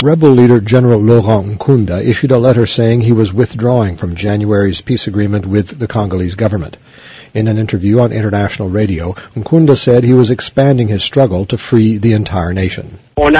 Rebel leader General Laurent Nkunda issued a letter saying he was withdrawing from January's peace agreement with the Congolese government. In an interview on international radio, Nkunda said he was expanding his struggle to free the entire nation.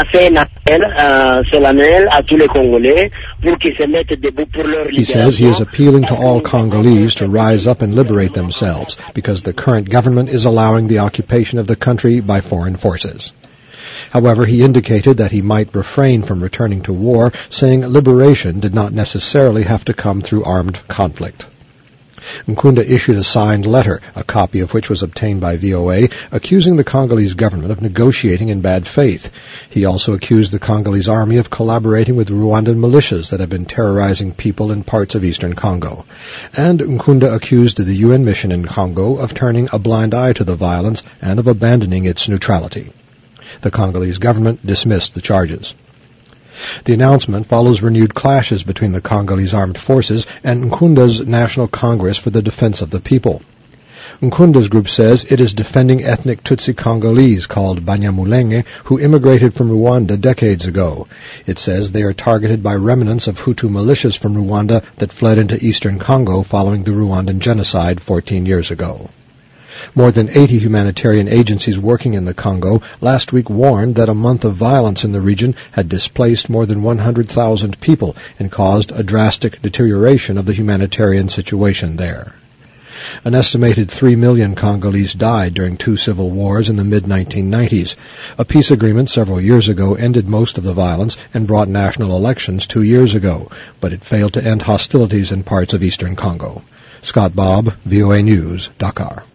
He says he is appealing to all Congolese to rise up and liberate themselves because the current government is allowing the occupation of the country by foreign forces. However, he indicated that he might refrain from returning to war, saying liberation did not necessarily have to come through armed conflict. Nkunda issued a signed letter, a copy of which was obtained by VOA, accusing the Congolese government of negotiating in bad faith. He also accused the Congolese army of collaborating with Rwandan militias that have been terrorizing people in parts of eastern Congo. And Nkunda accused the UN mission in Congo of turning a blind eye to the violence and of abandoning its neutrality. The Congolese government dismissed the charges. The announcement follows renewed clashes between the Congolese armed forces and Nkunda's National Congress for the Defense of the People. Nkunda's group says it is defending ethnic Tutsi Congolese called Banyamulenge who immigrated from Rwanda decades ago. It says they are targeted by remnants of Hutu militias from Rwanda that fled into eastern Congo following the Rwandan genocide 14 years ago. More than 80 humanitarian agencies working in the Congo last week warned that a month of violence in the region had displaced more than 100,000 people and caused a drastic deterioration of the humanitarian situation there. An estimated 3 million Congolese died during 2 civil wars in the mid-1990s. A peace agreement several years ago ended most of the violence and brought national elections 2 years ago, but it failed to end hostilities in parts of eastern Congo. Scott Bobb, VOA News, Dakar.